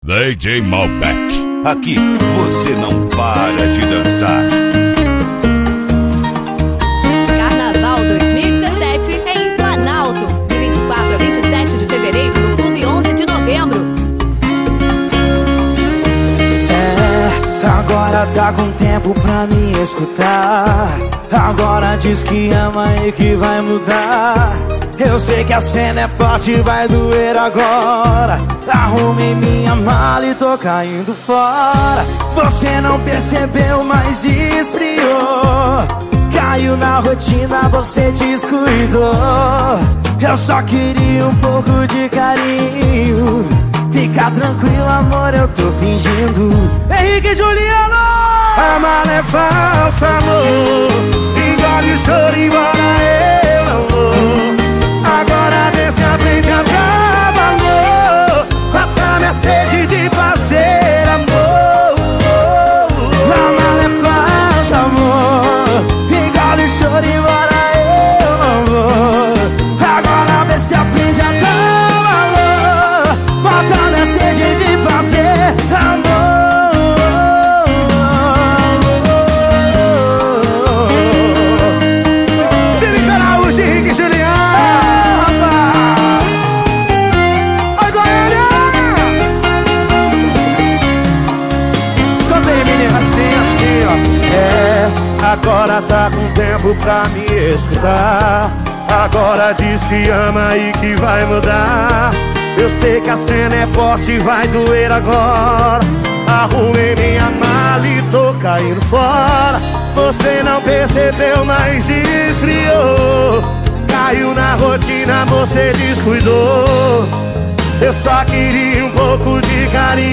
DJ Malbec. Aqui você não para de dançar. Carnaval 2017 em Planalto, de 24 a 27 de fevereiro no Clube 11 de Novembro. Agora tá com tempo pra me escutar. Agora diz que ama e que vai mudar. Eu sei que a cena é forte, vai doer agora. Arrumei minha mala e tô caindo fora. Você não percebeu, mas esfriou. Caiu na rotina, você descuidou. Eu só queria um pouco de carinho. Fica tranquilo, amor, eu tô fingindo. Henrique e Juliano! A mala é falsa, amor. Engole o choro, embora eu não vou. Agora desce a frente, acaba, amor. Mata minha sede de fazer amor. A mala é falsa, amor. Engole o choro, embora eu não vou. Agora vê se aprende a dar valor. Mata minha sede de fazer amor. Felipe Araújo, Henrique e Juliano. Oi, Goiânia! Cantei, menina, assim, ó. Agora tá com tempo pra me escutar. Agora diz que ama e que vai mudar. Eu sei que a cena é forte, vai doer agora. Arrumei minha mala e tô caindo fora. Você não percebeu, mas esfriou. Caiu na rotina, você descuidou. Eu só queria um pouco de carinho.